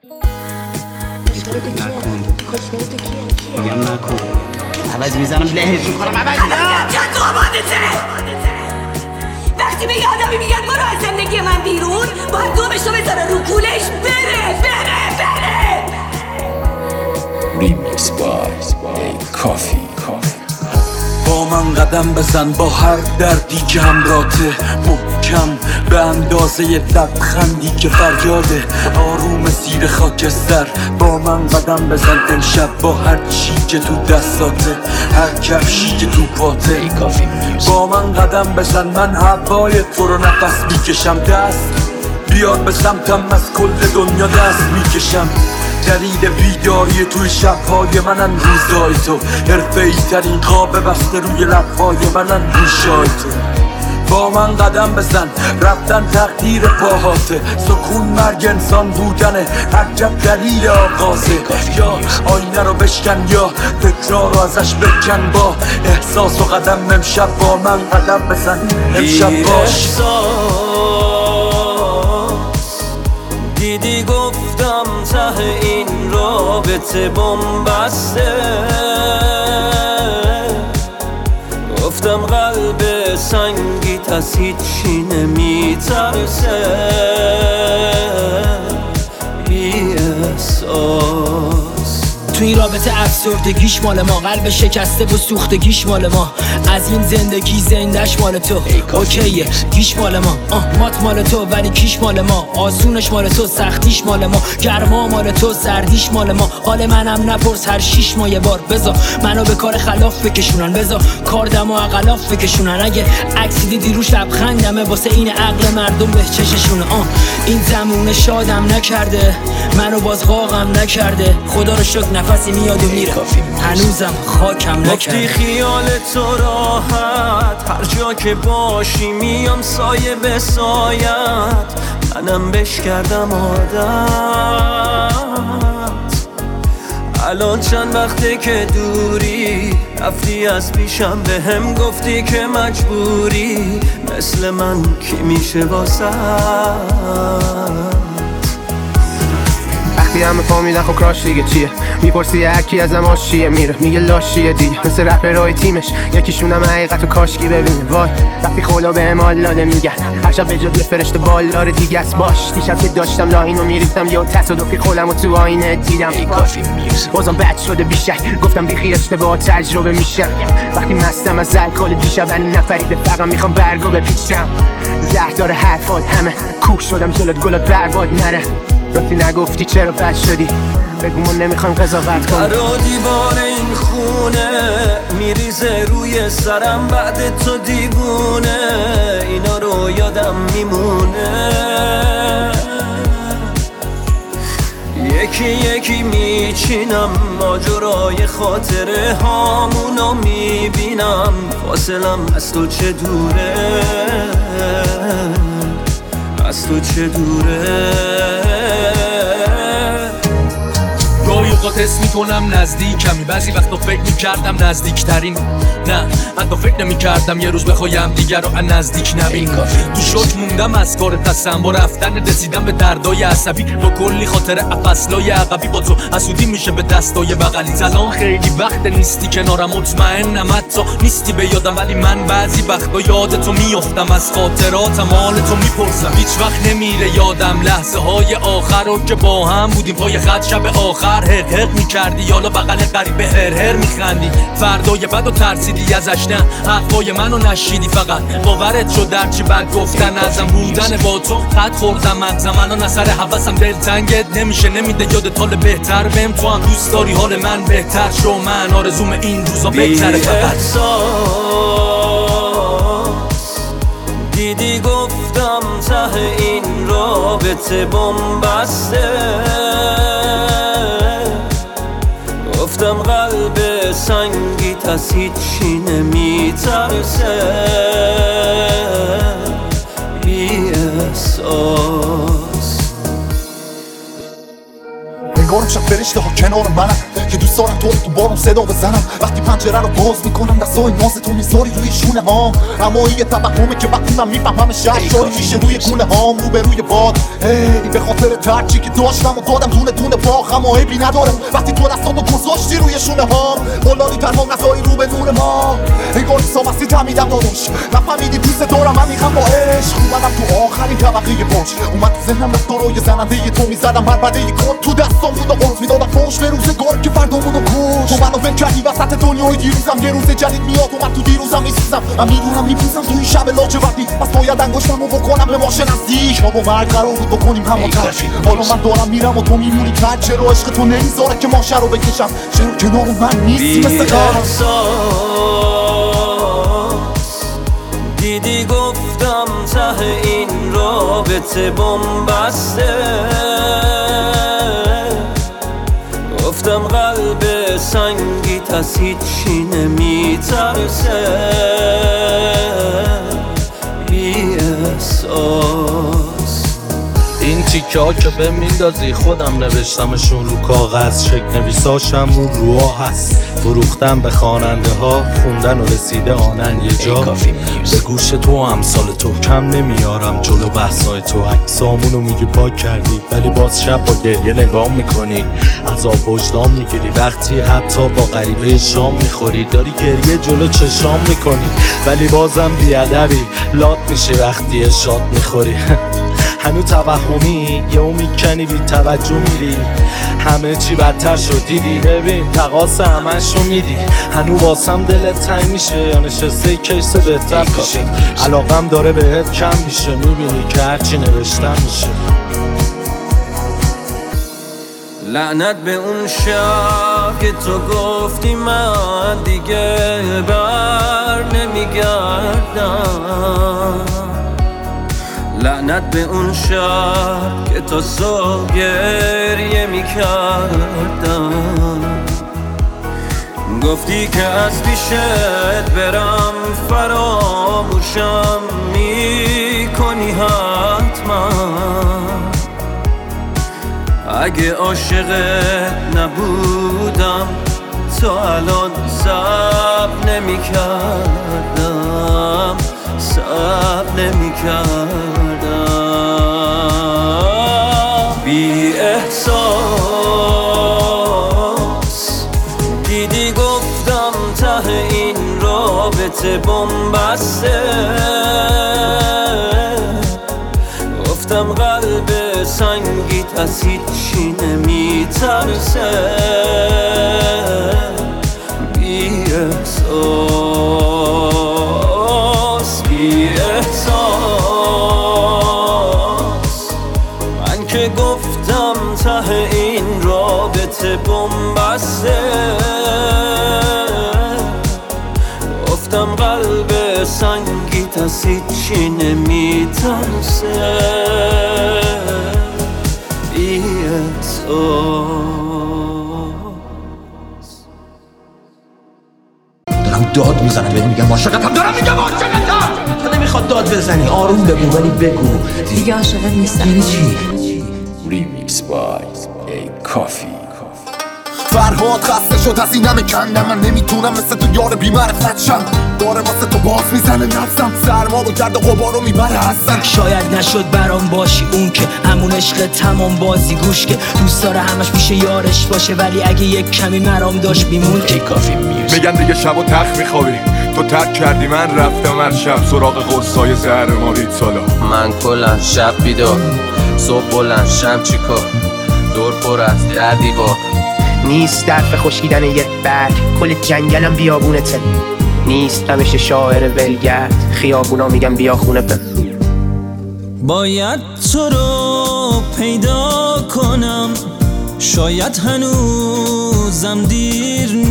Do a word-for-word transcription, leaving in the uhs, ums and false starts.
نکن میگم نکن عوض میزنم لهش میکنم عوض چند تو آبادته وقتی به یه آدمی میگن برو از زندگی من بیرون باید دومشو بذاره رو کولش بره بره بره. ریمیکس بای کافی کافی با من قدم بزن با هر دردی که همراته محکم به اندازه لبخندی که فریاده آروم زیر خاکستر با من قدم بزن امشب با هر چی که تو دستاته هر کفشی که تو پاته با من قدم بزن من هوای تو رو نفس میکشم دست بیار به سمتم از کل دنیا دست میکشم دلیل بیداری توی شبهای منن روزای تو حرفه‌ای ترین خواب بسته روی لبهای منن گوشای تو با من قدم بزن رفتن تقدیر پاهاته سکون مرگ انسان بودنه عجب دلیل آغازه یا آینه رو بشکن یا تکرار رو ازش بکن با احساس و قدم امشب با من قدم بزن امشب باش دیدی گفتم ته این رابطه بنبسته گفتم قلب سنگیت از هیچی نمیترسه بی احساس تو این رابطه افسردگیش مال ما قلب شکسته و سوختگیش مال ما از این زندگی زندش مال تو اوکیه گیش مال ما آه مات مال تو ولی کیش مال ما آسونش مال تو سختیش مال ما گرما مال تو سردیش مال ما حال منم نپرس هر شیش ماه یه بار بزا منو به کار خلاف بکشونن بزا کار دم و اقلاف بکشونن اگه عکسی دیدی روش لبخندمه واسه این عقل مردم به چششونه آه این زمونه شادم نکرده منو باز قاقم نکرده خدا رو شکر نفسی میاد و میره هنوزم خاکم نکرده وقتی خیال تو راحت هر جا که باشی میام سایه به سایت منم بش کردم عادت الان چند وقته که دوری رفتی از پیشم به هم گفتی که مجبوری مثل من کی میشه واسه وقتی همه فهمیدن خب کراش دیگه چیه میپرسی هرکی ازم آشیه میره میگه لاشیه دیگه مثل رپرهای تیمش یکیشونم حقیقت و کاشکی ببینه وای وقتی خدا به امال داده میگن هر شب به جد فرشته بالدار دیگه است باش دیشب که داشتم لاهینو میریختم یا تصادفی خودم و تو آینه دیدم بازم بد شده بیشک گفتم بیخی اشتباه تجربه میشه وقتی مستم از الکل دیشب من نفریده فقط میخوام برگو بپیچم زهر داره حرفات همه کوک شدم جلوت گلات برباد نره راستی نگفتی چرا بد شدی بگو من نمیخوام قضاوت کنم برا دیوار این خونه میریزه روی سرم بعد تو دیوونه اینا رو یادم میمونه یکی یکی میچینم ماجرای خاطره هامونو میبینم فاصلم از تو چه دوره از تو چه دوره گاهی اوقات حس میکنم نزدیکمی بعضی وقتا فکر میکردم نزدیکترین نه حتی فکر نمیکردم یه روز بخوایم دیگر رو نزدیک نبین تو شوک موندم از کار قسم با رفتن رسیدم به دردای عصبی با کلی خاطر افصلای عقبی با تو حسودی میشه به دستای بغلی الان خیلی وقت نیستی کنارم مطمئنم حتی نیستی به یادم ولی من بعضی وقتا یاد تو میافتم از خاطراتم حال تو میپرسم هیچ وقت نمیره یادم لحظه های آخر رو که با هم بودیم پای خط شب آخر هق هق میکردی یالا بغل قریب هر هر میخندی فردای بعد و ترسیدی ازش نه حرفای منو نشیدی فقط باورت شد درچی بد گفتن ازم بودن با تو خط خوردم مغزم الان اثر حواسم دلتنگت نمیشه نمیده یادت حال بهتر بهم تو هم دوست داری حال من بهتر شو من آرزوم این روزا بهتره فقط دیدی گفتم ته این رابطه بنبسته گفتم قلب سنگیت از هیچی نمیترسه بی احساس انگار امیدوارم شب فرشته ها کنار منم که دوست دارم تو رو تو بارم صدا بزنم وقتی پنجره رو باز میکنم دستای ناز تو میذاری روی شونه هام اما این یه توهمه که وقتی من میفهمم شهر شاری میشه روی گونه هام رو به روی باد ای به خاطر ترچی که داشتم و دادم دونه دونه باخ اما عیبی نداره وقتی تو دستاتو گذاشتی روی شونه هام قلالی تنها غذایی رو به نور ما انگار سامستی تمیدم داداش نفهمیدی دوست دارم من میخوام با عشق اومدم تو آخرین طبقه باش اومد تو ذهنم رفتارای زننده تو میزدم هر بده ی کن تو دستام بود و قرص میدادم فوش به روزگار که فردا بود و کش تو منو ول کردی وسط دنیای دیروزم یه روز جدید میاد و من تو دیروزم میسوزم من میدونم میپوزم توی شب لاجوردی پس باید انگشتمو بکنم به ماشه نزدیک ما با مرگ قرار بود بکنیم همونطور حالا من دارم میرم و تو میمونی کج چرا عشق تو نمیذاره که ماشه رو بکشم چرا کنار من نیستی مثل قرص دیدی گفتم ته این رابطه بنبسته گفتم قلب سنگی از هیچی نمیترسه بی احساس این تیکه ها که به میندازی خودم نوشتمشون رو کاغذ شک نویساشم اون روها هست فروختم به خواننده ها خوندن و رسیده آنن یه جا به گوش تو امثال تو کم نمیارم جلو بحثای تو عکسامونو میگی پاک کردی ولی باز شب با گریه نگاه میکنی عذاب وجدان میگیری وقتی حتی با غریبه شام میخوری داری گریه جلو چشام میکنی ولی بازم بیادبی لات میشه وقتی شاد میخوری هنو توهمی یه او میکنی بی توجه میری همه چی بدتر شد دیدی ببین تقاس همشو میدی هنو واسم دلت تنگ میشه یا نشسته کیس بهتر میشه علاقم داره بهت کم میشه میبینی که هرچی نوشتم میشه لعنت به اون شب که تو گفتی من دیگه بر نمیگردم لعنت به اون شب که تا صبح گریه میکردم گفتی که از پیشت برم فراموشم میکنی حتما اگه عاشقت نبودم تا الان صبر نمیکردم صبر نمیکردم بی احساس دیدی گفتم ته این رابطه بنبسته گفتم قلب سنگیت از هیچی نمیترسه بی احساس بی احساس من که گفتم ته این رابطه بنبسته گفتم قلب سنگیت از هیچی نمیترسه بی احساس دارم داد میزنم بهت میگم عاشقتم دارم میگم عاشقتم تو نمیخواد داد بزنی آروم بگو ولی بگو دیگه عاشقت نیستم یعنی چی؟ ریمیکس بای ای کافی فرهاد خسته شد از این همه کندم من نمیتونم مثل تو یار بی‌معرفت شم داره واسه تو باز میزنه نفسم سرما و گرد و غبارو میبره هستم شاید نشد برام باشی اون که همون عشق تمام بازی گوش که دوست داره همش میشه یارش باشه ولی اگه یک کمی مرام داشت بیمون ای کافی میوزیک میگن دیگه شب و تخت میخوابی تو ترک کردی من رفتم هر شب سراغ قصای زهر مارید سالا من کلن شب بیدار صبح بلند شم چیکار دور پر از دردی با نیست درف خشکیدن یک برگ کل جنگلم بیابونته نیست همیشه شاعر ولگرد خیابونا میگم بیا خونه به باید تو رو پیدا کنم شاید هنوزم دیر